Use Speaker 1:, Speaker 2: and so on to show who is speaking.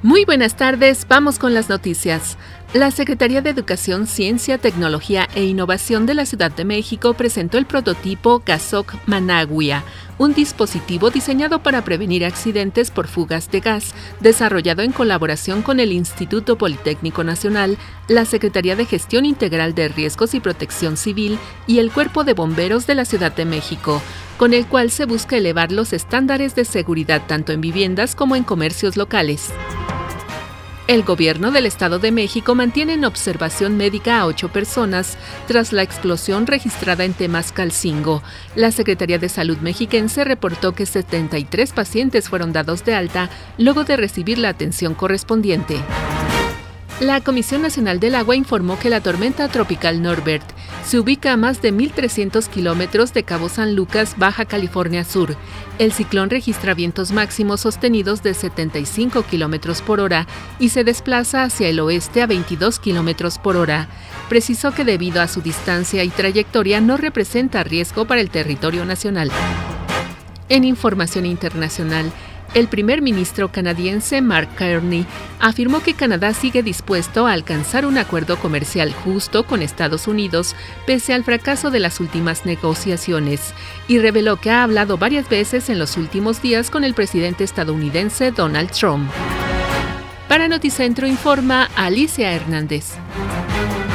Speaker 1: Muy buenas tardes, vamos con las noticias. La Secretaría de Educación, Ciencia, Tecnología e Innovación de la Ciudad de México presentó el prototipo Gasoc Managua, un dispositivo diseñado para prevenir accidentes por fugas de gas, desarrollado en colaboración con el Instituto Politécnico Nacional, la Secretaría de Gestión Integral de Riesgos y Protección Civil y el Cuerpo de Bomberos de la Ciudad de México, con el cual se busca elevar los estándares de seguridad tanto en viviendas como en comercios locales. El gobierno del Estado de México mantiene en observación médica a 8 personas tras la explosión registrada en Temascalcingo. La Secretaría de Salud mexiquense reportó que 73 pacientes fueron dados de alta luego de recibir la atención correspondiente. La Comisión Nacional del Agua informó que la tormenta tropical Norbert se ubica a más de 1,300 kilómetros de Cabo San Lucas, Baja California Sur. El ciclón registra vientos máximos sostenidos de 75 kilómetros por hora y se desplaza hacia el oeste a 22 kilómetros por hora. Precisó que debido a su distancia y trayectoria no representa riesgo para el territorio nacional. En información internacional, el primer ministro canadiense Mark Carney afirmó que Canadá sigue dispuesto a alcanzar un acuerdo comercial justo con Estados Unidos pese al fracaso de las últimas negociaciones y reveló que ha hablado varias veces en los últimos días con el presidente estadounidense Donald Trump. Para Noticentro informa Alicia Hernández.